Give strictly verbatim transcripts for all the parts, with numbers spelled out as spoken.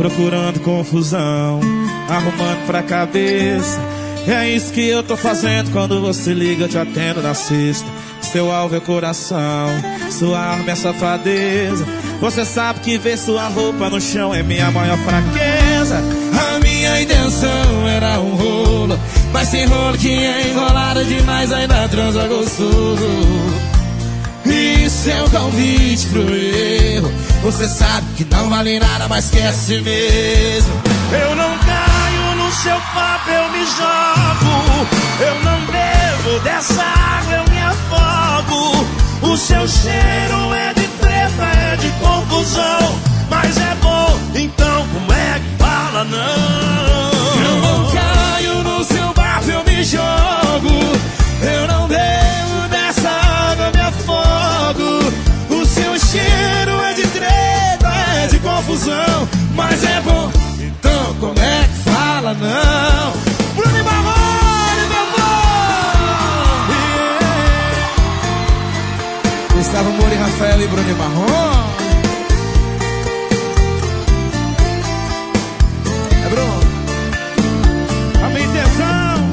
procurando confusão, arrumando pra cabeça. É isso que eu tô fazendo. Quando você liga eu te atendo na sexta. Seu alvo é coração, sua arma é safadeza. Você sabe que ver sua roupa no chão é minha maior fraqueza. A minha intenção era um rolo, mas sem rolo que é enrolado demais, ainda transa gostoso. Isso é um convite pro erro. Você sabe que não vale nada, mas quer si mesmo. Eu não caio no seu papo, eu me jogo. Eu não bebo dessa água, eu me afogo. O seu cheiro é de treta, é de confusão, mas é bom, então como é que fala não? Eu não caio no seu papo, eu me jogo. Eu não bebo dessa água, eu me afogo. O seu cheiro é de treta, é de confusão, mas é bom, então como é que fala não? Bruno e Marrone, meu amor! Yeah. Gustavo Moura e Rafael e Bruno e Marrone. É Bruno. A minha intenção,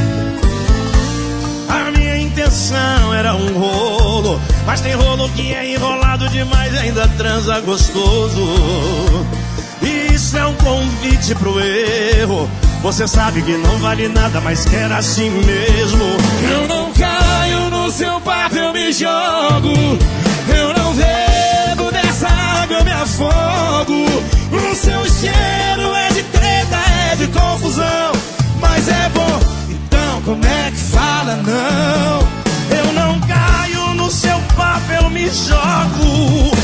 a minha intenção era um rolo, mas tem rolo que é enrolado demais, ainda transa gostoso. Isso é um convite pro erro. Você sabe que não vale nada, mas quer assim mesmo. Eu não caio no seu papo, eu me jogo. Eu não bebo dessa água, eu me afogo. O seu cheiro é de treta, é de confusão, mas é bom, então como é que fala não? Eu não caio no seu papo, eu me jogo.